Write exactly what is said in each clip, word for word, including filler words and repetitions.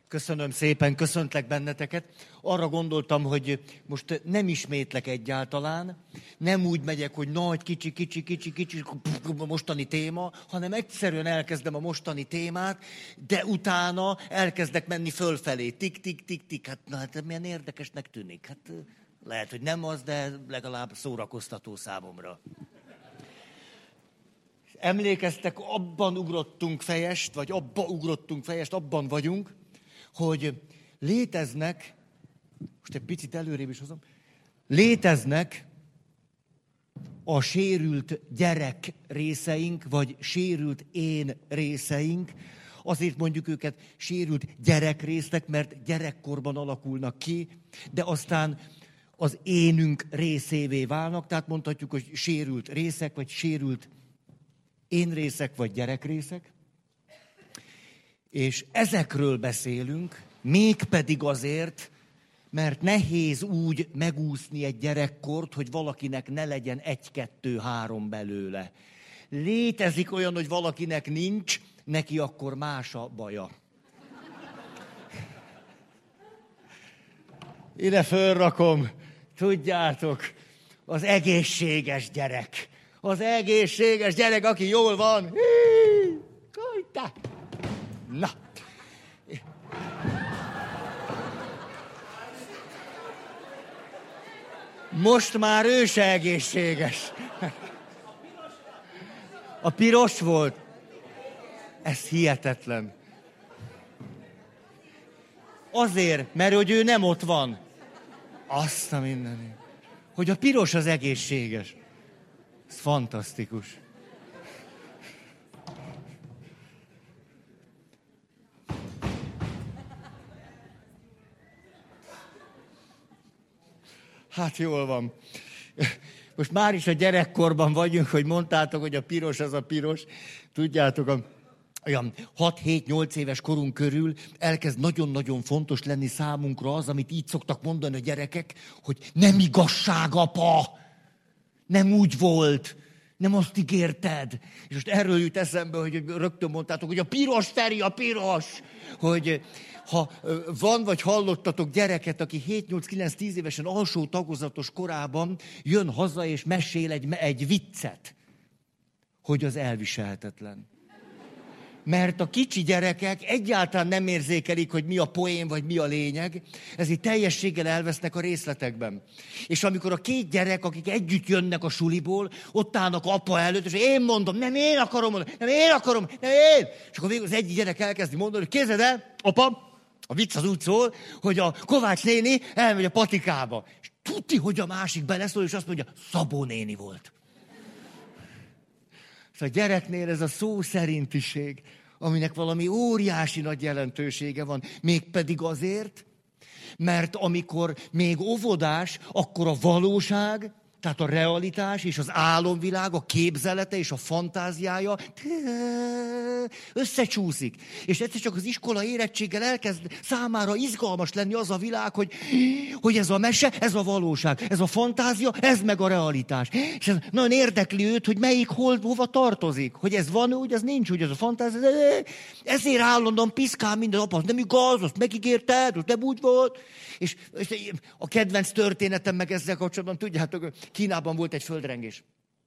Köszönöm szépen, köszöntlek benneteket. Arra gondoltam, hogy most nem ismétlek egyáltalán, nem úgy megyek, hogy nagy, kicsi, kicsi, kicsi, kicsi, a mostani téma, hanem egyszerűen elkezdem a mostani témát, de utána elkezdek menni fölfelé. Tik, tik, tik, tik. Hát, na, hát milyen érdekesnek tűnik. Hát lehet, hogy nem az, de legalább szórakoztató számomra. Emlékeztek, abban ugrottunk fejest, vagy abba ugrottunk fejest, abban vagyunk, hogy léteznek, most egy picit előrébb is hozom, léteznek a sérült gyerek részeink, vagy sérült én részeink. Azért mondjuk őket sérült gyerekrészek, mert gyerekkorban alakulnak ki, de aztán az énünk részévé válnak, tehát mondhatjuk, hogy sérült részek, vagy sérült én részek, vagy gyerekrészek. És ezekről beszélünk, mégpedig azért, mert nehéz úgy megúszni egy gyerekkort, hogy valakinek ne legyen egy-kettő-három belőle. Létezik olyan, hogy valakinek nincs, neki akkor más a baja. Ide fölrakom, tudjátok, az egészséges gyerek. Az egészséges gyerek, aki jól van. Hí, kajtá. Na. Most már ő se egészséges. A piros volt. Ez hihetetlen. Azért, mert hogy ő nem ott van. Azt a mindenit. Hogy a piros az egészséges. Ez fantasztikus. Hát jól van. Most már is a gyerekkorban vagyunk, hogy mondtátok, hogy a piros az a piros. Tudjátok, a, olyan hat-hét-nyolc éves korunk körül elkezd nagyon-nagyon fontos lenni számunkra az, amit így szoktak mondani a gyerekek, hogy nem igazság, apa! Nem úgy volt, nem azt ígérted. És most erről jut eszembe, hogy rögtön mondtátok, hogy a piros, Feri, a piros! Hogy ha van, vagy hallottatok gyereket, aki hét-nyolc-kilenc-tíz évesen alsó tagozatos korában jön haza és mesél egy, egy viccet, hogy az elviselhetetlen. Mert a kicsi gyerekek egyáltalán nem érzékelik, hogy mi a poén, vagy mi a lényeg, ezért teljességgel elvesznek a részletekben. És amikor a két gyerek, akik együtt jönnek a suliból, ott állnak apa előtt, és én mondom, nem én akarom mondani, nem én akarom, nem én. És akkor végül az egyik gyerek elkezdi mondani, hogy képzeld el, apa, a vicc az úgy szól, hogy a Kovács néni elmegy a patikába. És tudti, hogy a másik beleszól, és azt mondja, Szabó néni volt. A gyereknél ez a szó szerintiség, aminek valami óriási nagy jelentősége van, mégpedig azért, mert amikor még óvodás, akkor a valóság, tehát a realitás és az álomvilág, a képzelete és a fantáziája összecsúszik. És egyszer csak az iskola érettséggel elkezd számára izgalmas lenni az a világ, hogy, hogy ez a mese, ez a valóság, ez a fantázia, ez meg a realitás. És ez nagyon érdekli őt, hogy melyik hol, hova tartozik. Hogy ez van úgy, ez nincs úgy, ez a fantázia. Ezért állandóan piszkál minden apa, nem igaz, azt megígérted, az nem úgy volt. És, és a kedvenc történetem meg ezzel kapcsolatban, tudjátok, Kínában volt egy földrengés.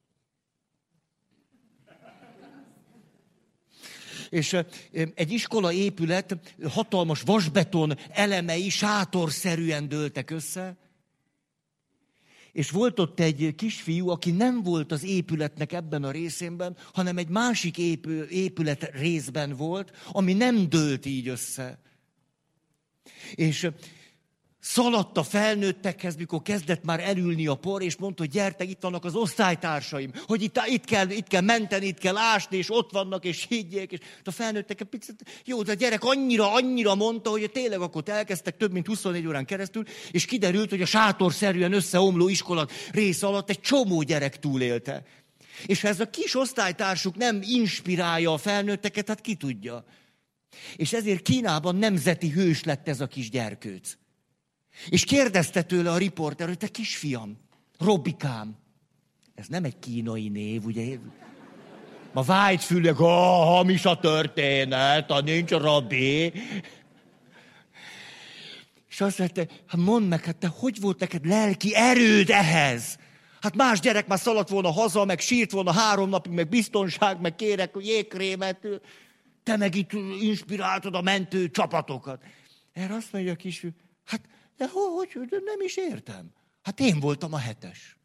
És egy iskola épület, hatalmas vasbeton elemei sátorszerűen dőltek össze, és volt ott egy kisfiú, aki nem volt az épületnek ebben a részében, hanem egy másik épül, épület részben volt, ami nem dőlt így össze. És szaladt a felnőttekhez, mikor kezdett már elülni a por, és mondta, hogy gyertek, itt vannak az osztálytársaim, hogy itt, itt, kell, itt kell menteni, itt kell ásni, és ott vannak, és higgyék. És a felnőttek egy picit, jó, de a gyerek annyira, annyira mondta, hogy tényleg akkor elkezdtek több mint huszonnégy órán keresztül, és kiderült, hogy a sátorszerűen összeomló iskola rész alatt egy csomó gyerek túlélte. És ha ez a kis osztálytársuk nem inspirálja a felnőtteket, hát ki tudja. És ezért Kínában nemzeti hős lett ez a kis gyerkőc. És kérdezte tőle a riporter, hogy te kisfiam, Robikám, ez nem egy kínai név, ugye? Ma vájtfülek, ah, hamis a történet, a nincs Robi. azt mondta, hát mondd meg, hát te hogy volt neked lelki erőd ehhez? Hát más gyerek már szaladt volna haza, meg sírt volna három napig, meg biztonság, meg kérek jégkrémet. Te meg itt inspiráltad a mentő csapatokat. Erre azt mondja a kisfiú, hát de hogy, hogy, nem is értem. Hát én voltam a hetes.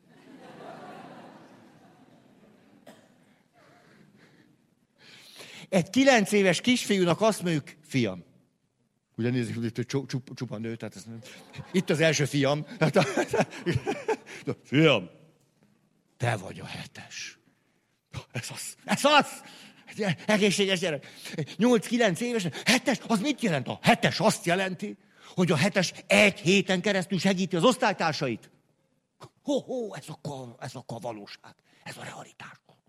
Egy kilenc éves kisfiúnak azt mondjuk, fiam. Ugye nézzük, hogy csupa, csupa nő, tehát ez nem... Itt az első fiam. Fiam, te vagy a hetes. Ez az, ez az! Egészséges gyerek. nyolc-kilenc éves, hetes, az mit jelent? A hetes azt jelenti, hogy a hetes egy héten keresztül segíti az osztálytársait. Ho-ho, ez a, ez a valóság, ez a realitás.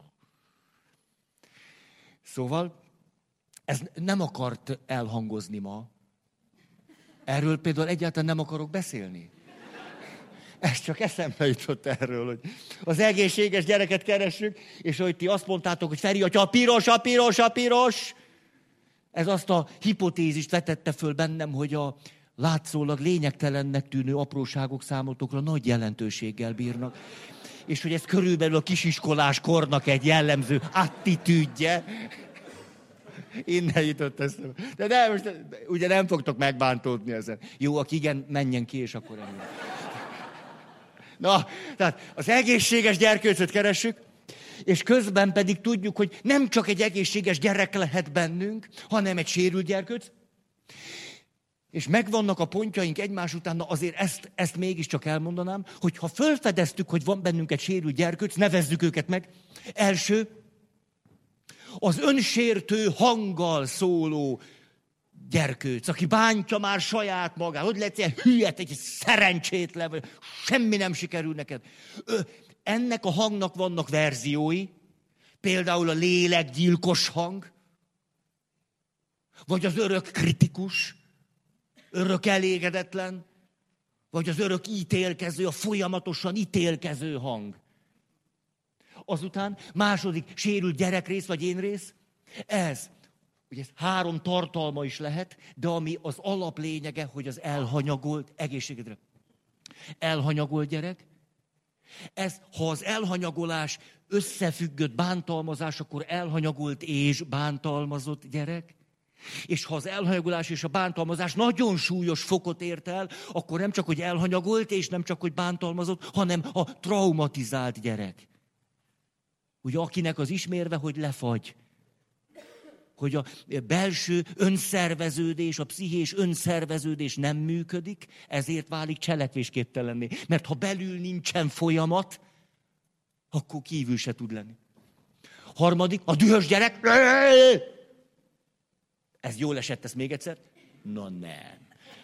Szóval, ez nem akart elhangozni ma. Erről például egyáltalán nem akarok beszélni. Ez csak eszembe jutott erről, hogy az egészséges gyereket keressük, és hogy ti azt mondtátok, hogy Feri atya, a piros, a piros, a piros. Ez azt a hipotézist vetette föl bennem, hogy a látszólag lényegtelennek tűnő apróságok számotokra nagy jelentőséggel bírnak. És hogy ez körülbelül a kisiskolás kornak egy jellemző attitűdje. Innen jutott eszembe. De nem, most, ugye nem fogtok megbántódni ezen. Jó, aki igen, menjen ki, és akkor ennyi. Na, tehát az egészséges gyerkőcöt keressük, és közben pedig tudjuk, hogy nem csak egy egészséges gyerek lehet bennünk, hanem egy sérült gyerkőc. És megvannak a pontjaink egymás után, na azért ezt, ezt mégiscsak elmondanám, hogy ha felfedeztük, hogy van bennünk egy sérült gyerkőc, nevezzük őket meg. Első, az önsértő hanggal szóló gyerkőc, aki bántja már saját magát. Hogy lehet ilyen hülyet, egy szerencsétlen, vagy semmi nem sikerül neked. Ö, ennek a hangnak vannak verziói, például a lélekgyilkos hang, vagy az örök kritikus, örök elégedetlen, vagy az örök ítélkező, a folyamatosan ítélkező hang. Azután második sérült gyerekrész, vagy én rész, ez. Ugye ez három tartalma is lehet, de ami az alaplényege, hogy az elhanyagolt, egészségedre, elhanyagolt gyerek. Ez, ha az elhanyagolás összefüggött bántalmazás, akkor elhanyagolt és bántalmazott gyerek. És ha az elhanyagolás és a bántalmazás nagyon súlyos fokot ért el, akkor nem csak, hogy elhanyagolt, és nem csak, hogy bántalmazott, hanem a traumatizált gyerek. Ugye akinek az ismérve, hogy lefagy. Hogy a belső önszerveződés, a pszichés önszerveződés nem működik, ezért válik cselekvésképtelenné. Mert ha belül nincsen folyamat, akkor kívül se tud lenni. Harmadik, a dühös gyerek. Ez jól esett, ez még egyszer? Na nem.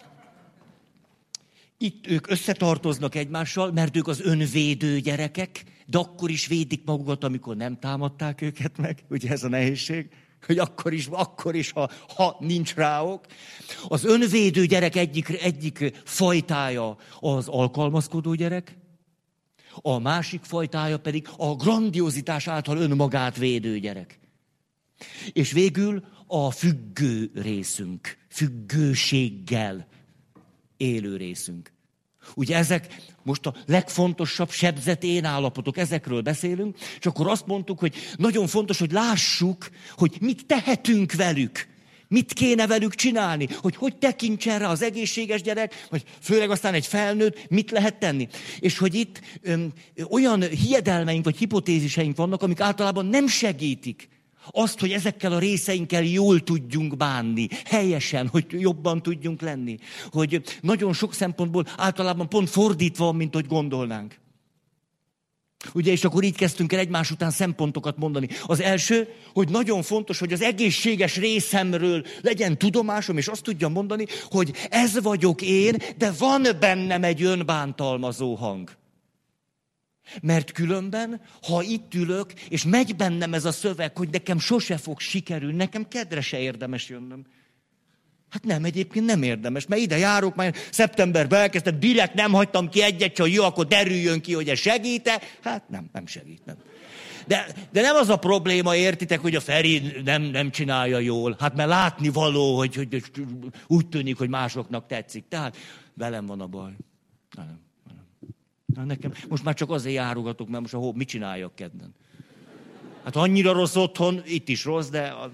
Itt ők összetartoznak egymással, mert ők az önvédő gyerekek, de akkor is védik magukat, amikor nem támadták őket meg. Ugye ez a nehézség? Hogy akkor is, akkor is ha, ha nincs rá ok. Az önvédő gyerek egyik, egyik fajtája az alkalmazkodó gyerek, a másik fajtája pedig a grandiozitás által önmagát védő gyerek. És végül a függő részünk, függőséggel élő részünk. Ugye ezek most a legfontosabb sebzett én állapotok, ezekről beszélünk, és akkor azt mondtuk, hogy nagyon fontos, hogy lássuk, hogy mit tehetünk velük, mit kéne velük csinálni, hogy hogy tekintsen rá az egészséges gyerek, vagy főleg aztán egy felnőtt, mit lehet tenni. És hogy itt öm, olyan hiedelmeink vagy hipotéziseink vannak, amik általában nem segítik azt, hogy ezekkel a részeinkkel jól tudjunk bánni, helyesen, hogy jobban tudjunk lenni. Hogy nagyon sok szempontból általában pont fordítva van, mint hogy gondolnánk. Ugye, és akkor így kezdtünk el egymás után szempontokat mondani. Az első, hogy nagyon fontos, hogy az egészséges részemről legyen tudomásom, és azt tudjam mondani, hogy ez vagyok én, de van bennem egy önbántalmazó hang. Mert különben, ha itt ülök, és megy bennem ez a szöveg, hogy nekem sose fog sikerülni, nekem kedre se érdemes jönnöm. Hát nem, egyébként nem érdemes, mert ide járok, már szeptemberben elkezdtem, direkt nem hagytam ki egyet, csak jó, akkor derüljön ki, hogy ez segít-e. Hát nem, nem segít, nem. De, de nem az a probléma, értitek, hogy a Feri nem, nem csinálja jól. Hát mert látni való, hogy, hogy úgy tűnik, hogy másoknak tetszik. Tehát velem van a baj. Nem, nem. Na, nekem most már csak azért járogatok, mert most a, mit csináljak kedden. Hát annyira rossz otthon, itt is rossz, de... A...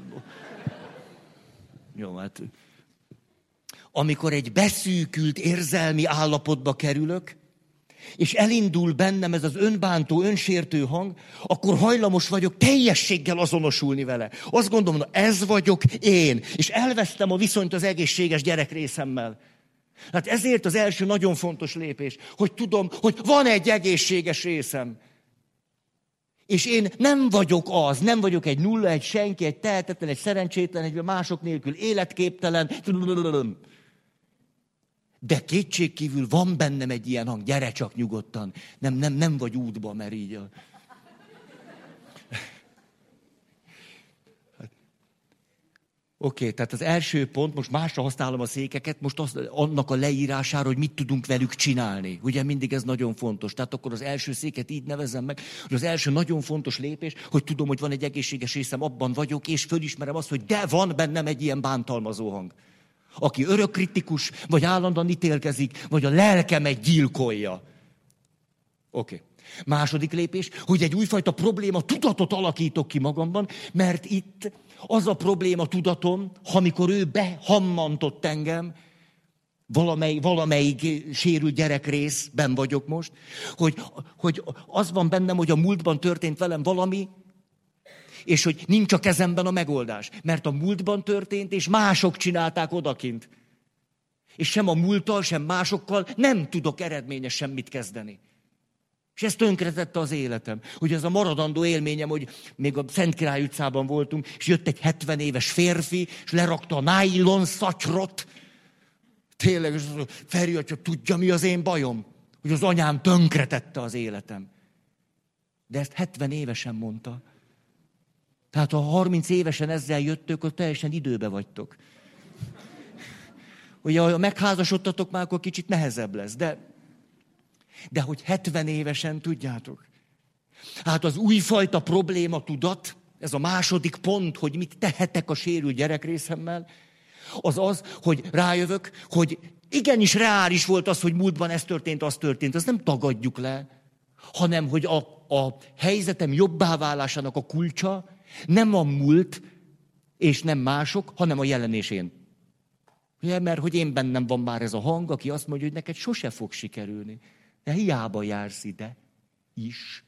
Jó, hát... Amikor egy beszűkült érzelmi állapotba kerülök, és elindul bennem ez az önbántó, önsértő hang, akkor hajlamos vagyok teljességgel azonosulni vele. Azt gondolom, na ez vagyok én, és elvesztem a viszonyt az egészséges gyerekrészemmel. Hát ezért az első nagyon fontos lépés, hogy tudom, hogy van egy egészséges részem. És én nem vagyok az, nem vagyok egy nulla, egy senki, egy tehetetlen, egy szerencsétlen, egy mások nélkül életképtelen. De kétségkívül van bennem egy ilyen hang, gyere csak nyugodtan. Nem, nem, nem vagy útba, mert így a... Oké, okay, tehát az első pont, most másra használom a székeket, most az, annak a leírására, hogy mit tudunk velük csinálni. Ugye mindig ez nagyon fontos. Tehát akkor az első széket így nevezem meg, hogy az első nagyon fontos lépés, hogy tudom, hogy van egy egészséges részem, abban vagyok, és fölismerem azt, hogy de van bennem egy ilyen bántalmazó hang. Aki örökkritikus, vagy állandóan ítélkezik, vagy a lelkemet gyilkolja. Oké. Okay. Második lépés, hogy egy újfajta probléma tudatot alakítok ki magamban, mert itt az a probléma tudatom, amikor ő behammantott engem, valamely, valamelyik sérült gyerekrészben vagyok most, hogy, hogy az van bennem, hogy a múltban történt velem valami, és hogy nincs a kezemben a megoldás. Mert a múltban történt, és mások csinálták odakint. És sem a múlttal, sem másokkal nem tudok eredményes semmit kezdeni. És ez tönkretette az életem. Hogy ez a maradandó élményem, hogy még a Szent Király utcában voltunk, és jött egy hetven éves férfi, és lerakta a nájlon szatyrot. Tényleg, és Feri atya, tudja, mi az én bajom? Hogy az anyám tönkretette az életem. De ezt hetven évesen mondta. Tehát ha harminc évesen ezzel jöttök, akkor teljesen időbe vagytok. Ugye, ha megházasodtatok, már akkor kicsit nehezebb lesz, de... De hogy hetven évesen, tudjátok. Hát az újfajta probléma tudat, ez a második pont, hogy mit tehetek a sérült gyerekrészemmel, az az, hogy rájövök, hogy igenis reális volt az, hogy múltban ez történt, az történt. Azt nem tagadjuk le, hanem hogy a, a helyzetem jobbá válásának a kulcsa nem a múlt, és nem mások, hanem a jelen és én. Ugye, mert hogy én bennem van már ez a hang, aki azt mondja, hogy neked sose fog sikerülni. De hiába jársz ide is.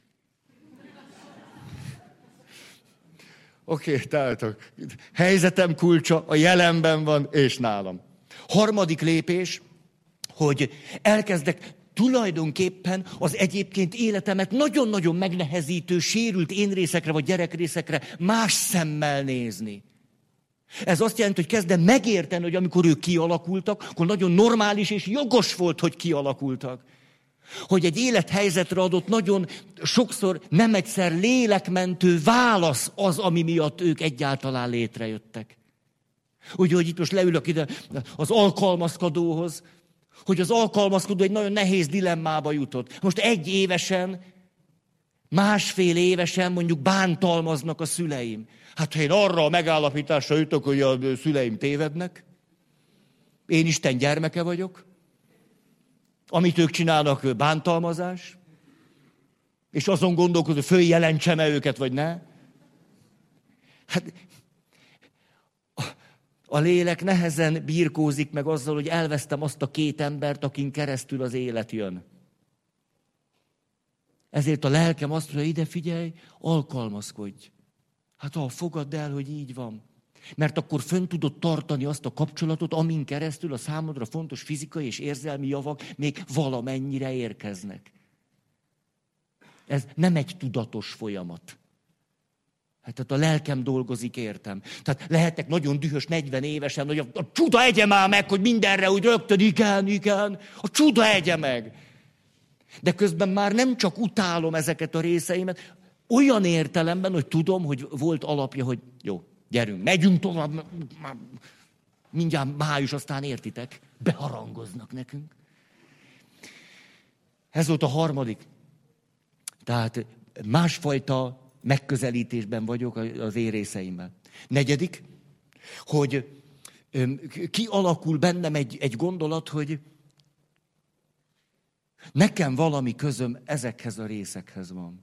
Oké, okay, tehát a helyzetem kulcsa a jelenben van, és nálam. Harmadik lépés, hogy elkezdek tulajdonképpen az egyébként életemet nagyon-nagyon megnehezítő, sérült énrészekre vagy gyerekrészekre más szemmel nézni. Ez azt jelenti, hogy kezdem megérteni, hogy amikor ők kialakultak, akkor nagyon normális és jogos volt, hogy kialakultak. Hogy egy élethelyzetre adott nagyon sokszor nem egyszer lélekmentő válasz az, ami miatt ők egyáltalán létrejöttek. Úgy, hogy itt most leülök ide az alkalmazkodóhoz, hogy az alkalmazkodó egy nagyon nehéz dilemmába jutott. Most egy évesen, másfél évesen mondjuk bántalmaznak a szüleim. Hát ha én arra a megállapításra jutok, hogy a szüleim tévednek, én Isten gyermeke vagyok, amit ők csinálnak, bántalmazás, és azon gondolkozom, hogy följelentsem-e őket, vagy ne. Hát a, a lélek nehezen birkózik meg azzal, hogy elvesztem azt a két embert, akin keresztül az élet jön. Ezért a lelkem azt mondja, ide figyelj, alkalmazkodj. Hát ha fogadd el, hogy így van. Mert akkor fönn tudod tartani azt a kapcsolatot, amin keresztül a számodra fontos fizikai és érzelmi javak még valamennyire érkeznek. Ez nem egy tudatos folyamat. Hát tehát a lelkem dolgozik, értem. Tehát lehetek nagyon dühös negyven évesen, hogy a, a csuda egye már meg, hogy mindenre úgy rögtön, igen, igen, a csuda egye meg. De közben már nem csak utálom ezeket a részeimet, olyan értelemben, hogy tudom, hogy volt alapja, hogy jó, gyerünk, megyünk tovább, mindjárt május, aztán értitek, beharangoznak nekünk. Ez volt a harmadik. Tehát másfajta megközelítésben vagyok az én részeimmel. Negyedik, hogy kialakul bennem egy, egy gondolat, hogy nekem valami közöm ezekhez a részekhez van.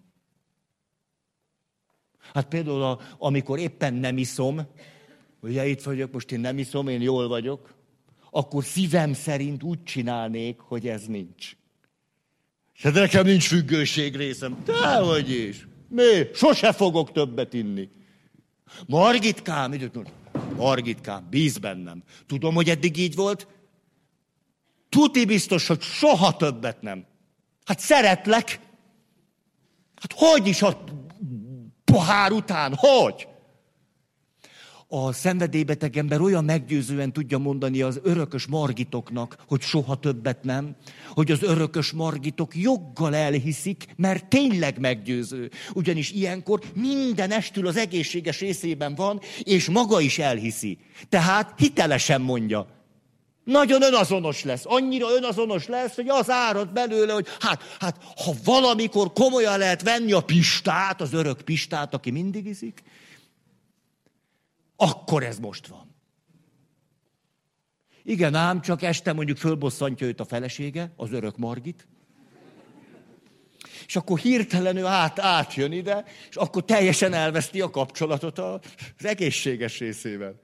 Hát például, a, amikor éppen nem iszom, ugye itt vagyok, most én nem iszom, én jól vagyok, akkor szívem szerint úgy csinálnék, hogy ez nincs. De nekem nincs függőség részem. Dehogy is. Mi? Sose fogok többet inni. Margitkám, Margitkám, bíz bennem. Tudom, hogy eddig így volt. Tuti biztos, hogy soha többet nem. Hát szeretlek. Hát hogy is a pohár után? Hogy? A szenvedélybeteg ember olyan meggyőzően tudja mondani az örökös margitoknak, hogy soha többet nem, hogy az örökös margitok joggal elhiszik, mert tényleg meggyőző. Ugyanis ilyenkor minden estül az egészséges részében van, és maga is elhiszi. Tehát hitelesen mondja. Nagyon önazonos lesz. Annyira önazonos lesz, hogy az árad belőle, hogy hát, hát ha valamikor komolyan lehet venni a pistát, az örök pistát, aki mindig iszik, akkor ez most van. Igen ám, csak este mondjuk fölbosszantja őt a felesége, az örök Margit, és akkor hirtelen ő át, átjön ide, és akkor teljesen elveszti a kapcsolatot az egészséges részével.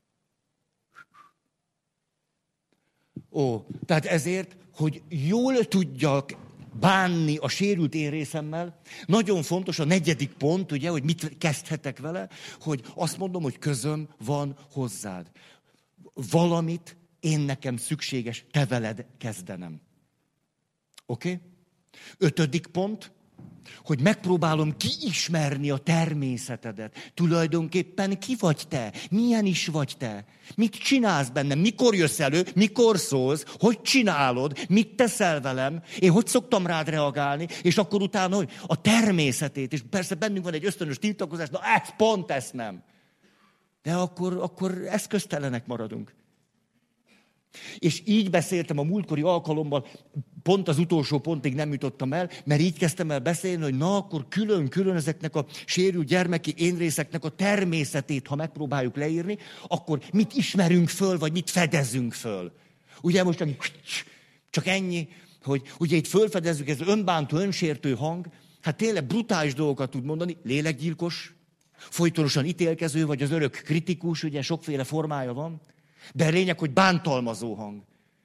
Ó, tehát ezért, hogy jól tudjak bánni a sérült én részemmel, nagyon fontos a negyedik pont, ugye, hogy mit kezdhetek vele, hogy azt mondom, hogy közöm van hozzád. Valamit én nekem szükséges te veled kezdenem. Oké? Okay? Ötödik pont, hogy megpróbálom kiismerni a természetedet. Tulajdonképpen ki vagy te? Milyen is vagy te? Mit csinálsz bennem? Mikor jössz elő? Mikor szólsz? Hogy csinálod? Mit teszel velem? Én hogy szoktam rád reagálni? És akkor utána hogy a természetét. És persze bennünk van egy ösztönös tiltakozás, na ez pont ezt nem. De akkor, akkor eszköztelenek maradunk. És így beszéltem a múltkori alkalommal, pont az utolsó pontig nem jutottam el, mert így kezdtem el beszélni, hogy na, akkor külön-külön ezeknek a sérült gyermeki énrészeknek a természetét, ha megpróbáljuk leírni, akkor mit ismerünk föl, vagy mit fedezünk föl. Ugye most csak ennyi, hogy ugye itt fölfedezzük, ez önbántó, önsértő hang, hát tényleg brutális dolgokat tud mondani, lélekgyilkos, folytonosan ítélkező, vagy az örök kritikus, ugye sokféle formája van. De a lényeg, hogy bántalmazó hang.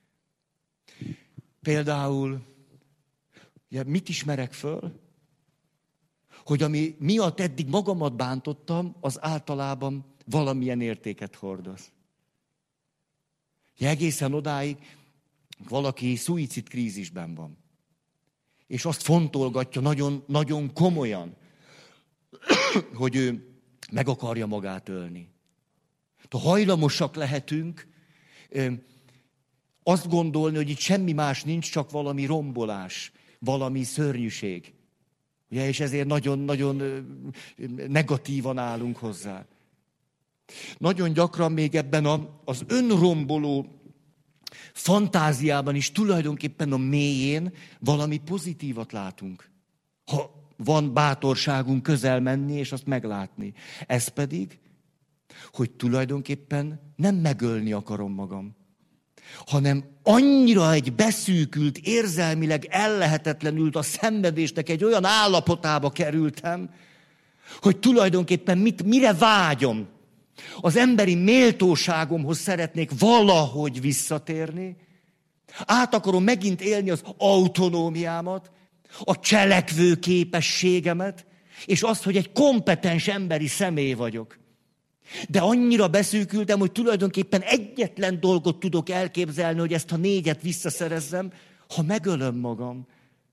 Például, ugye, mit ismerek föl? Hogy ami miatt eddig magamat bántottam, az általában valamilyen értéket hordoz. Ugye, egészen odáig valaki szuicid krízisben van. És azt fontolgatja nagyon, nagyon komolyan, hogy ő meg akarja magát ölni. Hajlamosak lehetünk azt gondolni, hogy itt semmi más nincs, csak valami rombolás, valami szörnyűség. Ugye, és ezért nagyon-nagyon negatívan állunk hozzá. Nagyon gyakran még ebben a, az önromboló fantáziában is tulajdonképpen a mélyén valami pozitívat látunk. Ha van bátorságunk közel menni és azt meglátni. Ez pedig, hogy tulajdonképpen nem megölni akarom magam, hanem annyira egy beszűkült, érzelmileg ellehetetlenült a szenvedésnek egy olyan állapotába kerültem, hogy tulajdonképpen mit, mire vágyom. Az emberi méltóságomhoz szeretnék valahogy visszatérni, át akarom megint élni az autonómiámat, a cselekvő képességemet, és azt, hogy egy kompetens emberi személy vagyok. De annyira beszűkültem, hogy tulajdonképpen egyetlen dolgot tudok elképzelni, hogy ezt a négyet visszaszerezzem, ha megölöm magam.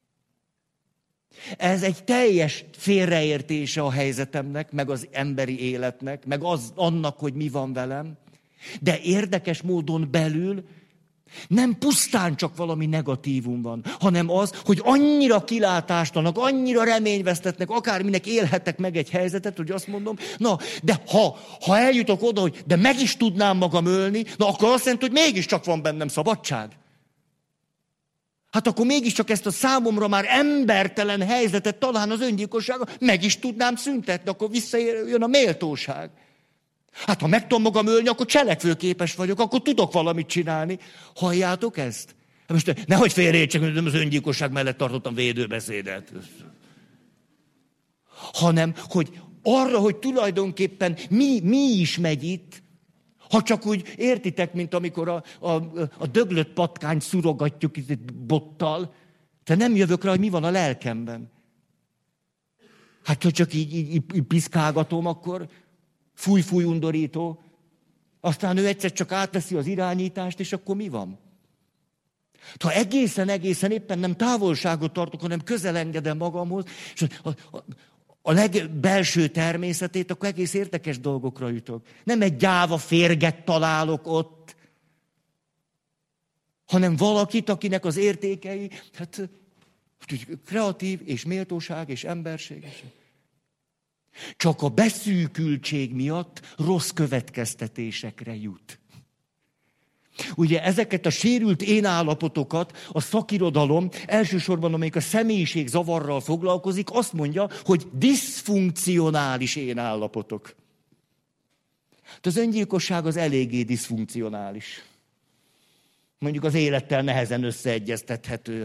Ez egy teljes félreértése a helyzetemnek, meg az emberi életnek, meg az, annak, hogy mi van velem. De érdekes módon belül nem pusztán csak valami negatívum van, hanem az, hogy annyira kilátástalanok, annyira reményvesztetnek, akárminek élhetek meg egy helyzetet, hogy azt mondom, na, de ha, ha eljutok oda, hogy de meg is tudnám magam ölni, na akkor azt jelenti, hogy mégiscsak van bennem szabadság. Hát akkor mégiscsak ezt a számomra már embertelen helyzetet talán az öngyilkossága meg is tudnám szüntetni, akkor visszajön a méltóság. Hát ha meg tudom magam ölni, akkor cselekvőképes vagyok, akkor tudok valamit csinálni. Halljátok ezt? Most nehogy félreértsek, hogy nem az öngyilkosság mellett tartottam védőbeszédet. Hanem, hogy arra, hogy tulajdonképpen mi, mi is megy itt, ha csak úgy értitek, mint amikor a, a, a döglött patkányt szurogatjuk itt bottal, de nem jövök rá, hogy mi van a lelkemben. Hát, ha csak így, így, így piszkálgatom, akkor fúj-fúj undorító, aztán ő egyszer csak átveszi az irányítást, és akkor mi van? Ha egészen-egészen éppen nem távolságot tartok, hanem közel engedem magamhoz, és a, a, a legbelső természetét, akkor egész érdekes dolgokra jutok. Nem egy gyáva férget találok ott, hanem valakit, akinek az értékei, hát kreatív és méltóság és emberség. Csak a beszűkültség miatt rossz következtetésekre jut. Ugye ezeket a sérült énállapotokat a szakirodalom, elsősorban amelyik a személyiség zavarral foglalkozik, azt mondja, hogy diszfunkcionális énállapotok. De az öngyilkosság az eléggé diszfunkcionális. Mondjuk az élettel nehezen összeegyeztethető.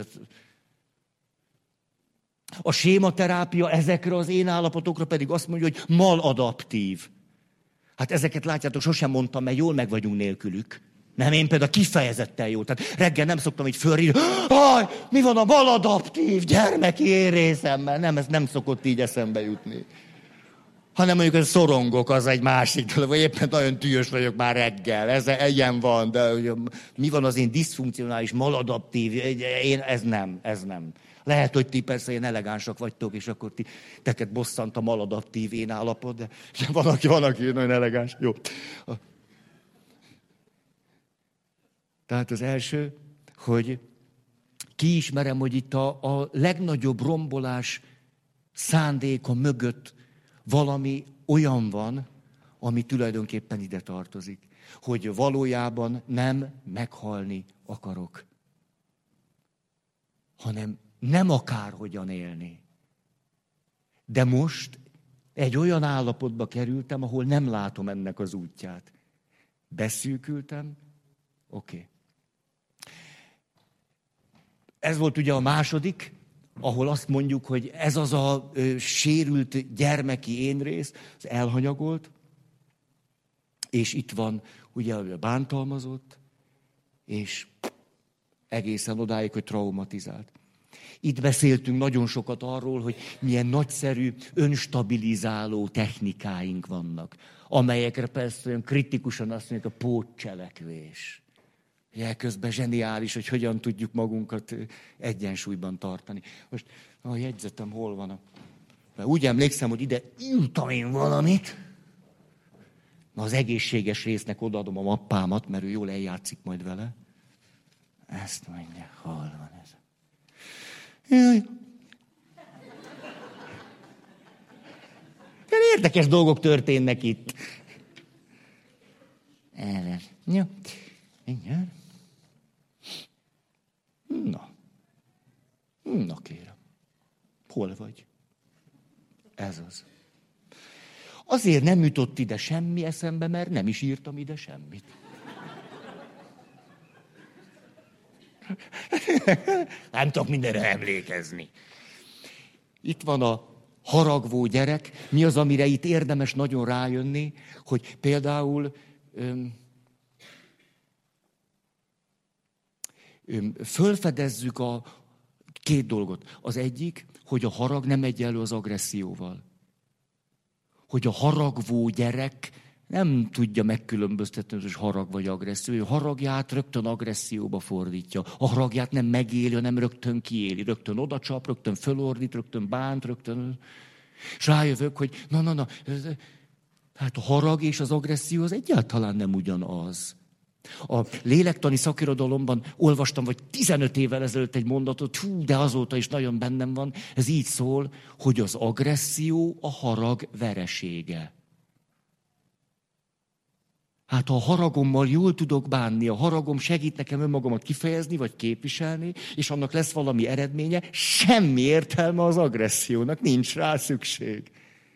A sématerápia ezekre az énállapotokra pedig azt mondja, hogy maladaptív. Hát ezeket látjátok, sosem mondtam, mert jól meg vagyunk nélkülük. Nem, én például kifejezetten jó. Tehát reggel nem szoktam így fölírni, hogy mi van a maladaptív gyermeki én részemmel. Nem, ez nem szokott így eszembe jutni. Hanem mondjuk, hogy szorongok, az egy másik dolog, vagy éppen nagyon tűjös vagyok már reggel. Ez ilyen van, de mi van az én diszfunkcionális, maladaptív, én, ez nem, ez nem. Lehet, hogy ti persze ilyen elegánsak vagytok, és akkor ti, teket bosszant a maladaptív én állapot, de van, aki, van, aki nagyon elegáns. Jó. Tehát az első, hogy kiismerem, hogy itt a, a legnagyobb rombolás szándéka mögött valami olyan van, ami tulajdonképpen ide tartozik. Hogy valójában nem meghalni akarok, hanem nem akárhogyan élni. De most egy olyan állapotba kerültem, ahol nem látom ennek az útját. Beszűkültem, oké. Okay. Ez volt ugye a második, ahol azt mondjuk, hogy ez az a ö, sérült gyermeki énrész, az elhanyagolt, és itt van ugye a bántalmazott, és egészen odáig, hogy traumatizált. Itt beszéltünk nagyon sokat arról, hogy milyen nagyszerű önstabilizáló technikáink vannak, amelyekre persze olyan kritikusan azt mondjuk a pótcselekvés. Elközben zseniális, hogy hogyan tudjuk magunkat egyensúlyban tartani. Most a jegyzetem hol van? Mert úgy emlékszem, hogy ide írtam én valamit. Na, az egészséges résznek odaadom a mappámat, mert ő jól eljátszik majd vele. Ezt mondja, hol van ez? Jaj. Érdekes dolgok történnek itt. Erre. Jó. Igen. Na. Na kérem. Hol vagy? Ez az. Azért nem jutott ide semmi eszembe, mert nem is írtam ide semmit. Nem tudok mindenre emlékezni. Itt van a haragvó gyerek. Mi az, amire itt érdemes nagyon rájönni, hogy például öm, öm, fölfedezzük a két dolgot. Az egyik, hogy a harag nem egyenlő az agresszióval. Hogy a haragvó gyerek nem tudja megkülönböztetni, hogy harag vagy agresszió. A haragját rögtön agresszióba fordítja. A haragját nem megéli, hanem rögtön kiéli. Rögtön odacsap, rögtön fölordít, rögtön bánt, rögtön... És rájövök, hogy na, na, na, hát a harag és az agresszió az egyáltalán nem ugyanaz. A lélektani szakirodalomban olvastam, vagy tizenöt évvel ezelőtt egy mondatot, hú, de azóta is nagyon bennem van, ez így szól, hogy az agresszió a harag veresége. Hát ha a haragommal jól tudok bánni, a haragom segít nekem önmagamat kifejezni, vagy képviselni, és annak lesz valami eredménye, semmi értelme az agressziónak, nincs rá szükség.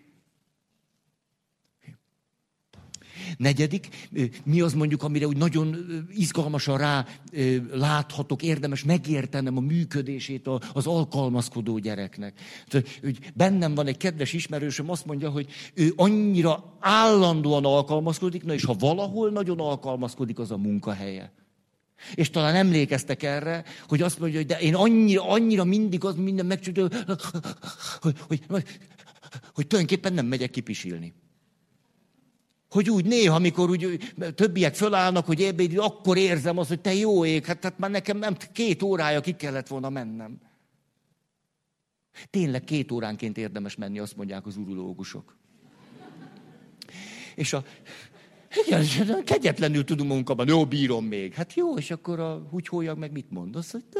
Negyedik, mi az mondjuk, amire úgy nagyon izgalmasan rá láthatok, érdemes megértenem a működését az alkalmazkodó gyereknek. Úgy bennem van egy kedves ismerősöm, azt mondja, hogy ő annyira állandóan alkalmazkodik, na és ha valahol nagyon alkalmazkodik, az a munkahelye. És talán emlékeztek erre, hogy azt mondja, hogy de én annyira, annyira mindig az minden megcsodol, hogy, hogy, hogy, hogy tulajdonképpen nem megyek kipisilni. Hogy úgy néha, amikor úgy többiek fölállnak, hogy ebéd, akkor érzem azt, hogy te jó ég, hát, hát már nekem nem két órája ki kellett volna mennem. Tényleg két óránként érdemes menni, azt mondják az urológusok. És a... Igen, kegyetlenül tudunk munkában, jó, bírom még. Hát jó, és akkor a húgyhólyag meg mit mond? Azt, hogy...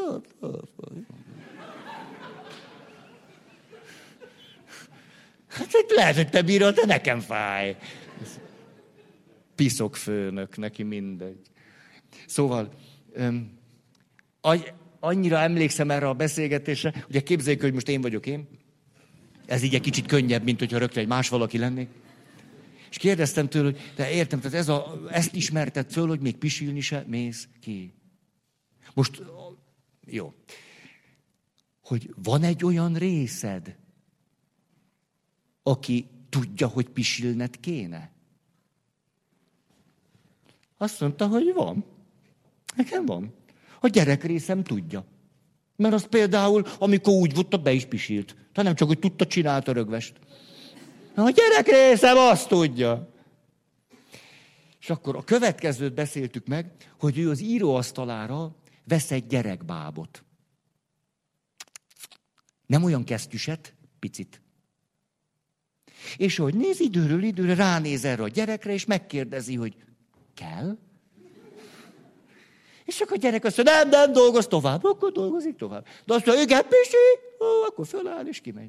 Hát lehet, hogy te bírod, de nekem fáj. Piszok főnök, neki mindegy. Szóval, öm, annyira emlékszem erre a beszélgetésre, ugye képzeljük, hogy most én vagyok én. Ez így egy kicsit könnyebb, mint hogyha rögtön egy más valaki lennék. És kérdeztem tőle, hogy de értem, tehát ez a, ezt ismerted föl, hogy még pisilni se mész ki. Most, jó. Hogy van egy olyan részed, aki tudja, hogy pisilned kéne? Azt mondta, hogy van. Nekem van. A gyerek részem tudja. Mert az például, amikor úgy volt, be is pisilt. Tehát nem csak, hogy tudta, csinálta rögvest. A gyerek részem azt tudja. És akkor a következőt beszéltük meg, hogy ő az íróasztalára vesz egy gyerekbábot. Nem olyan kesztyüset, picit. És hogy néz időről időre, ránéz erre a gyerekre, és megkérdezi, hogy kell? És akkor a gyerek azt mondja, nem, nem, dolgoz tovább. Akkor dolgozik tovább. De azt mondja, igen, pisi, ó, akkor föláll és kimegy.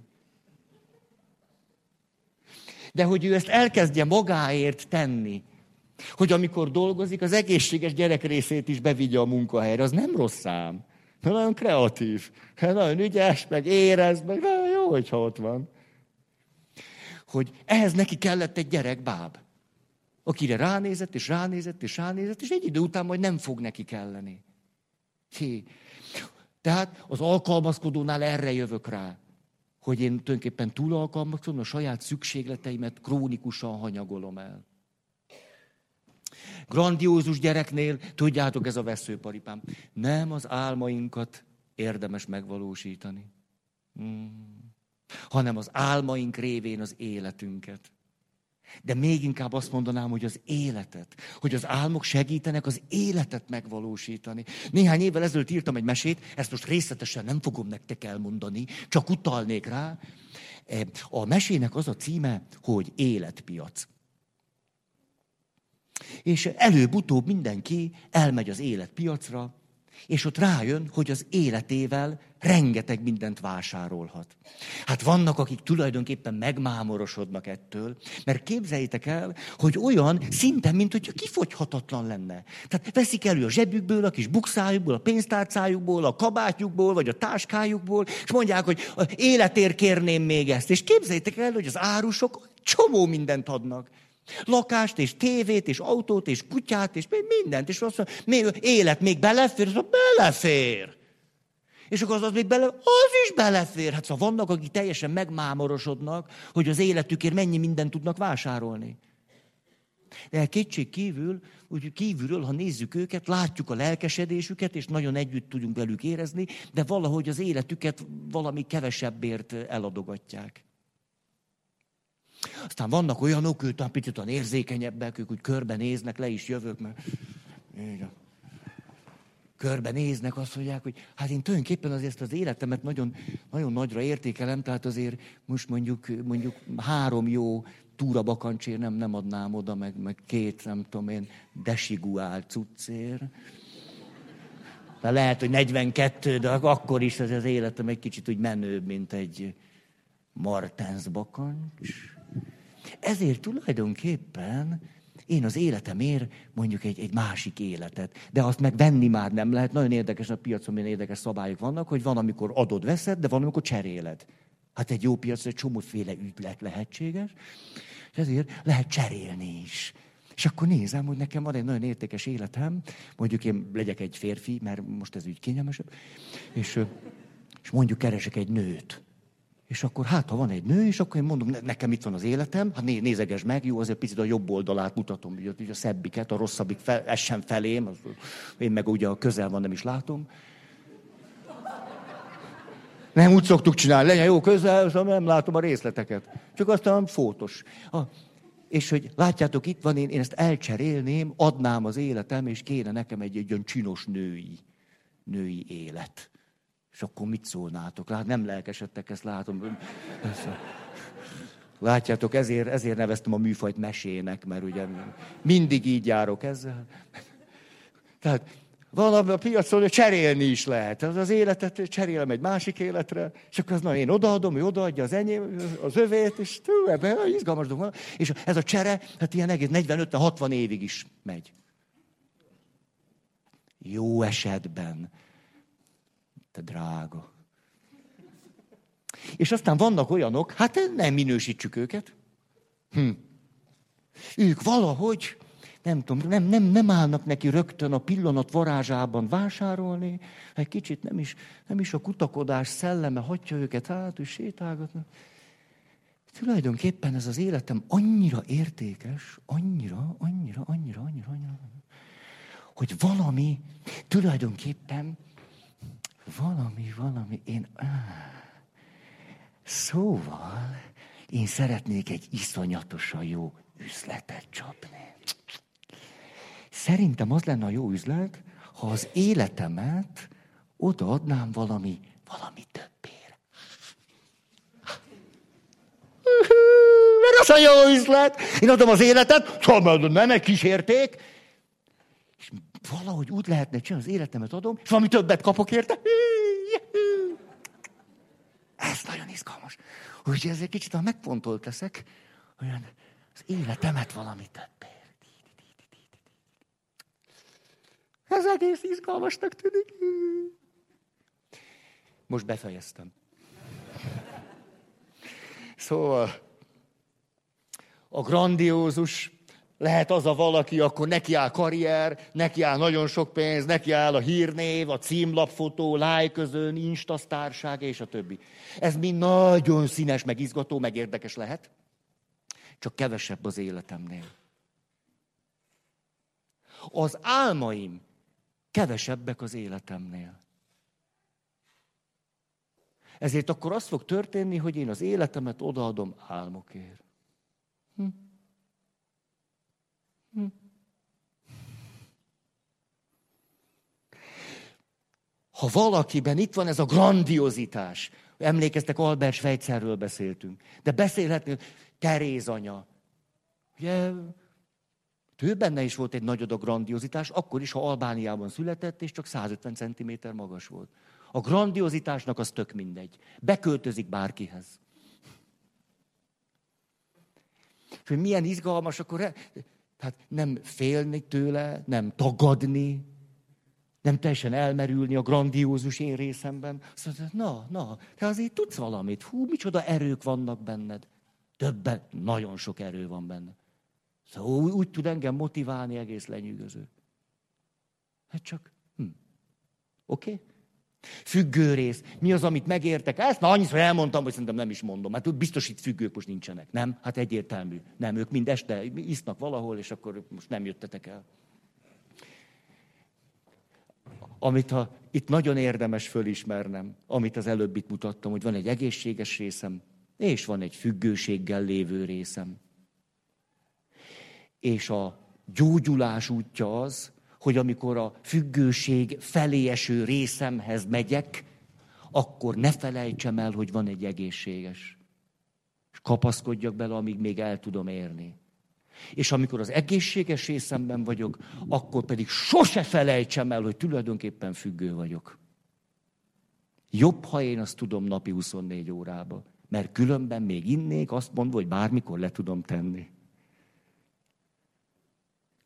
De hogy ő ezt elkezdje magáért tenni, hogy amikor dolgozik, az egészséges gyerek részét is bevigye a munkahelyre, az nem rossz szám. Nagyon kreatív, nagyon ügyes, meg érez, meg nagyon jó, hogyha ott van. Hogy ehhez neki kellett egy gyerekbáb, akire ránézett, és ránézett, és ránézett, és egy idő után majd nem fog neki kelleni. Hé. Tehát az alkalmazkodónál erre jövök rá, hogy én tulajdonképpen túl alkalmazkodom, a saját szükségleteimet krónikusan hanyagolom el. Grandiózus gyereknél, tudjátok, ez a veszőparipám, nem az álmainkat érdemes megvalósítani, hmm. hanem az álmaink révén az életünket. De még inkább azt mondanám, hogy az életet, hogy az álmok segítenek az életet megvalósítani. Néhány évvel ezelőtt írtam egy mesét, ezt most részletesen nem fogom nektek elmondani, csak utalnék rá. A mesének az a címe, hogy Életpiac. És előbb-utóbb mindenki elmegy az életpiacra, és ott rájön, hogy az életével rengeteg mindent vásárolhat. Hát vannak, akik tulajdonképpen megmámorosodnak ettől, mert képzeljétek el, hogy olyan szinte, mint hogyha kifogyhatatlan lenne. Tehát veszik elő a zsebükből, a kis bukszájukból, a pénztárcájukból, a kabátjukból, vagy a táskájukból, és mondják, hogy életért kérném még ezt. És képzeljétek el, hogy az árusok csomó mindent adnak. Lakást, és tévét, és autót, és kutyát, és mindent. És azt mondja, még élet még belefér? Azt mondja, belefér. És akkor az, az még bele, az is belefér. Hát szóval vannak, akik teljesen megmámorosodnak, hogy az életükért mennyi mindent tudnak vásárolni. De kétség kívül, úgy kívülről, ha nézzük őket, látjuk a lelkesedésüket, és nagyon együtt tudunk velük érezni, de valahogy az életüket valami kevesebbért eladogatják. Aztán vannak olyanok, ők picit olyan érzékenyebbek, ők úgy körbenéznek, le is jövök, mert körbenéznek, azt mondják, hogy hát én tulajdonképpen azért az életemet nagyon, nagyon nagyra értékelem, tehát azért most mondjuk, mondjuk három jó túrabakancsért nem, nem adnám oda, meg, meg két, nem tudom én, desiguál cuccér. De lehet, hogy negyvenkettő, de akkor is az, az életem egy kicsit úgy menőbb, mint egy Martens bakancs. Ezért tulajdonképpen én az életemért mondjuk egy, egy másik életet. De azt meg venni már nem lehet. Nagyon érdekes a piacon, milyen érdekes szabályok vannak, hogy van, amikor adod, veszed, de van, amikor cseréled. Hát egy jó piacon egy csomóféle ügylet lehetséges, és ezért lehet cserélni is. És akkor nézem, hogy nekem van egy nagyon értékes életem, mondjuk én legyek egy férfi, mert most ez úgy kényelmesebb, és, és mondjuk keresek egy nőt. És akkor hát, ha van egy nő, és akkor én mondom, nekem itt van az életem, hát nézegesd meg, jó, azért picit a jobb oldalát mutatom, ugye a szebbiket, a rosszabbik fel, essen felém, az, én meg ugye a közel van, nem is látom. Nem úgy szoktuk csinálni, legyen jó közel, nem látom a részleteket. Csak aztán fótos. A, és hogy látjátok, itt van, én, én ezt elcserélném, adnám az életem, és kéne nekem egy, egy olyan csinos női, női élet. És akkor mit szólnátok? Lát, nem lelkesedtek, ezt látom. Látjátok, ezért, ezért neveztem a műfajt mesének, mert ugye mindig így járok ezzel. Tehát van a piacon, hogy cserélni is lehet. Az, az életet cserélem egy másik életre, és akkor az, na, én odaadom, ő odaadja az enyém, az övét, és tő, ebben izgalmas dolog van. És ez a csere, hát ilyen egész negyven-ötven-hatvan évig is megy. Jó esetben. Te drága. És aztán vannak olyanok, hát nem minősítsük őket. Hm. Ők valahogy, nem tudom, nem, nem, nem állnak neki rögtön a pillanat varázsában vásárolni, egy kicsit nem is, nem is a kutakodás szelleme hagyja őket át, hogy sétálgatnak. Tulajdonképpen ez az életem annyira értékes, annyira, annyira, annyira, annyira, annyira, hogy valami tulajdonképpen Valami, valami, én... Szóval, én szeretnék egy iszonyatosan jó üzletet csapni. Szerintem az lenne a jó üzlet, ha az életemet odaadnám valami, valami többért. Mert az a jó üzlet. Én adom az életet, szóval nem egy kis érték, és valahogy úgy lehetne csinálni, az életemet adom, és valami többet kapok érte. Ez nagyon izgalmas. Úgyhogy ezért kicsit megfontolt leszek, olyan az életemet valami többért. Ez egész izgalmasnak tűnik. Most befejeztem. Szóval a grandiózus lehet az a valaki, akkor neki áll karrier, neki áll nagyon sok pénz, neki áll a hírnév, a címlapfotó, lájközön, instasztárság és a többi. Ez mind nagyon színes, meg izgató, meg érdekes lehet, csak kevesebb az életemnél. Az álmaim kevesebbek az életemnél. Ezért akkor az fog történni, hogy én az életemet odaadom álmokért. Hm. Hm. Ha valakiben itt van ez a grandiozitás, emlékeztek, Albert Schweitzerről beszéltünk, de beszélhetnénk, Teréz anya. Ugye, ő benne is volt egy nagy adag grandiozitás, akkor is, ha Albániában született, és csak százötven centiméter magas volt. A grandiozitásnak az tök mindegy. Beköltözik bárkihez. És hogy milyen izgalmas, akkor hát nem félni tőle, nem tagadni, nem teljesen elmerülni a grandiózus én részemben. Azt mondja, na, na, te azért tudsz valamit. Hú, micsoda erők vannak benned. Többen, nagyon sok erő van benne. Szóval úgy, úgy tud engem motiválni, egész lenyűgöző. Hát csak, hm. oké? Okay? Függő rész. Mi az, amit megértek? Ezt na annyiszor elmondtam, hogy szerintem nem is mondom. Hát biztos itt függők most nincsenek. Nem? Hát egyértelmű. Nem, ők mind este isznak valahol, és akkor most nem jöttetek el. Amit a, itt nagyon érdemes fölismernem, amit az előbb itt mutattam, hogy van egy egészséges részem, és van egy függőséggel lévő részem. És a gyógyulás útja az, hogy amikor a függőség felé eső részemhez megyek, akkor ne felejtsem el, hogy van egy egészséges. És kapaszkodjak bele, amíg még el tudom érni. És amikor az egészséges részemben vagyok, akkor pedig sose felejtsem el, hogy tulajdonképpen függő vagyok. Jobb, ha én azt tudom napi huszonnégy órába, mert különben még innék, azt mondva, hogy bármikor le tudom tenni.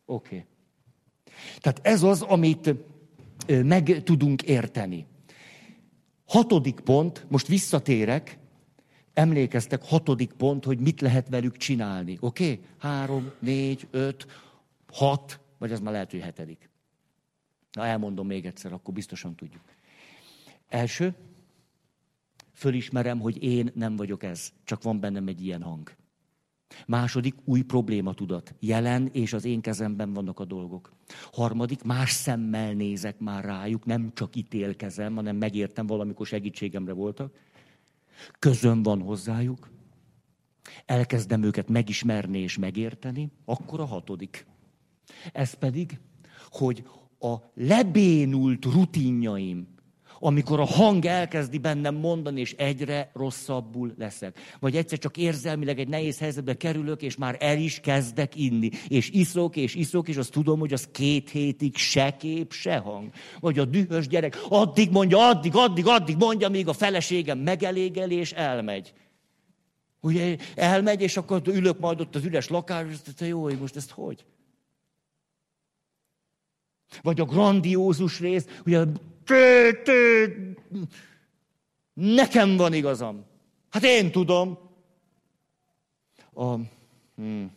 Oké. Okay. Tehát ez az, amit meg tudunk érteni. Hatodik pont, most visszatérek, emlékeztek, hatodik pont, hogy mit lehet velük csinálni. Oké? Okay? Három, négy, öt, hat, vagy ez már lehet, hogy hetedik. Na, elmondom még egyszer, akkor biztosan tudjuk. Első, fölismerem, hogy én nem vagyok ez, csak van bennem egy ilyen hang. Második, új problématudat. Jelen, és az én kezemben vannak a dolgok. Harmadik, más szemmel nézek már rájuk, nem csak ítélkezem, hanem megértem, valamikor segítségemre voltak. Közöm van hozzájuk. Elkezdem őket megismerni és megérteni. Akkor a hatodik. Ez pedig, hogy a lebénult rutinjaim, amikor a hang elkezdi bennem mondani, és egyre rosszabbul leszek. Vagy egyszer csak érzelmileg egy nehéz helyzetbe kerülök, és már el is kezdek inni. És iszok, és iszok, és azt tudom, hogy az két hétig se kép, se hang. Vagy a dühös gyerek addig mondja, addig, addig, addig mondja, míg a feleségem megelégel, és elmegy. Ugye elmegy, és akkor ülök majd ott az üres lakásban, és azt mondja, jó, most ezt hogy? Vagy a grandiózus rész, ugye Tő, tő, nekem van igazam. Hát én tudom. A hmm.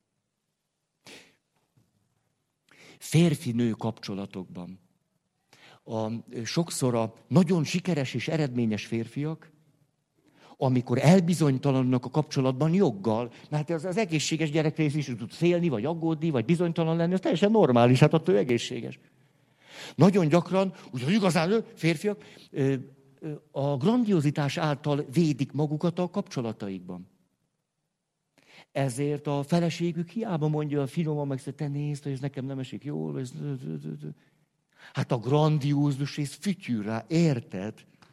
férfi-nő kapcsolatokban a, sokszor a nagyon sikeres és eredményes férfiak, amikor elbizonytalanodnak a kapcsolatban joggal, mert hát az, az egészséges gyerekrész is tud félni, vagy aggódni, vagy bizonytalan lenni, az teljesen normális, hát attól egészséges. Nagyon gyakran, úgyhogy igazán férfiak a grandiozitás által védik magukat a kapcsolataikban. Ezért a feleségük hiába mondja finoman, meg te nézd, hogy ez nekem nem esik jól. Ez... Hát a grandiózus rész fütyül rá, érted?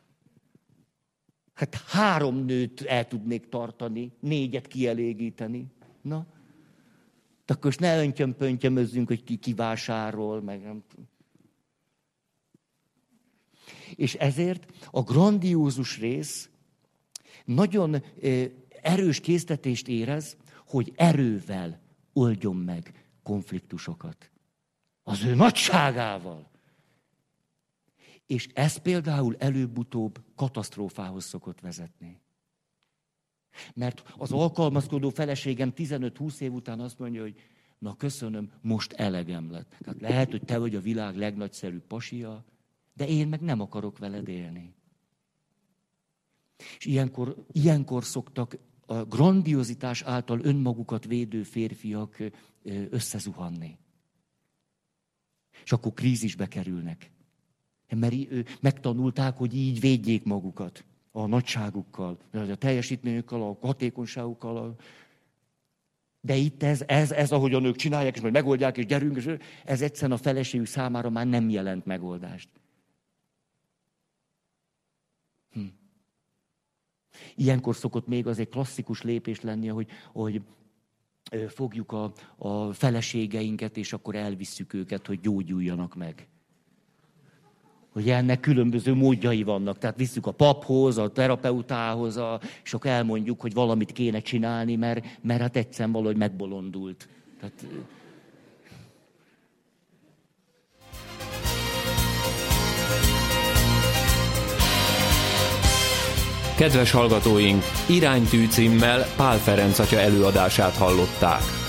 Hát három nőt el tudnék tartani, négyet kielégíteni. Na? De akkor ne öntyöm-pöntyömözzünk, hogy ki kivásárol, meg nem tudom. És ezért a grandiózus rész nagyon erős késztetést érez, hogy erővel oldjon meg konfliktusokat. Az ő nagyságával. És ez például előbb-utóbb katasztrófához szokott vezetni. Mert az alkalmazkodó feleségem tizenöt-húsz év után azt mondja, hogy na köszönöm, most elegem lett. Tehát lehet, hogy te vagy a világ legnagyszerűbb pasia, de én meg nem akarok veled élni. És ilyenkor, ilyenkor szoktak a grandiozitás által önmagukat védő férfiak összezuhanni. És akkor krízisbe kerülnek. Mert megtanulták, hogy így védjék magukat a nagyságukkal, a teljesítményükkel, a hatékonyságukkal. A... De itt ez, ez, ez, ahogy a nők csinálják, és majd megoldják, és gyerünk, és ez egyszerűen a feleségük számára már nem jelent megoldást. Hm. Ilyenkor szokott még az egy klasszikus lépés lenni, hogy, hogy fogjuk a, a feleségeinket, és akkor elvisszük őket, hogy gyógyuljanak meg. Hogy ennek különböző módjai vannak. Tehát visszük a paphoz, a terapeutához, a, és akkor elmondjuk, hogy valamit kéne csinálni, mert, mert hát egyszerűen valahogy megbolondult. Tehát... Kedves hallgatóink, Iránytű címmel Pál Ferenc atya előadását hallották.